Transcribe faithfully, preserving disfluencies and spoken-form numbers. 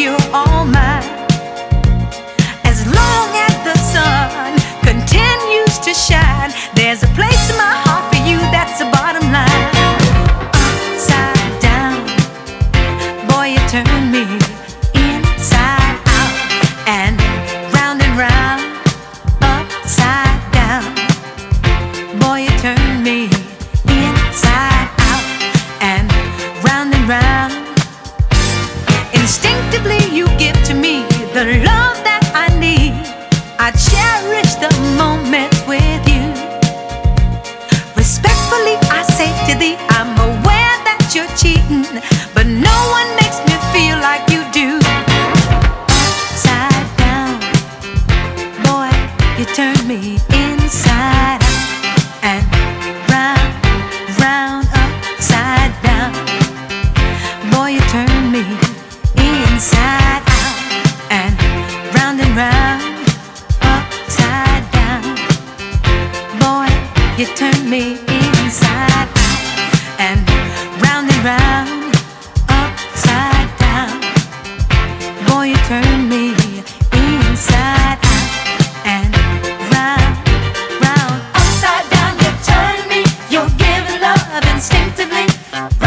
you're all mine. As long as the sun continues to shine, there's a place in my heart for you, that's the bottom line. Upside down, boy, you turn me inside out and round and round. Upside down, boy, you turn me inside out and round and round. Instinctively you give to me the love that I need. I cherish the moments with you. Respectfully I say to thee, I'm aware that you're cheating, but no one makes me feel like you do. Upside down, boy, you turn me inside out and round, round, upside down. Boy, you turn me inside out and round and round. Upside down, boy, you turn me inside out and round and round. Upside down, boy, you turn me inside out and round, round. Upside down, you turn me. You're giving love instinctively.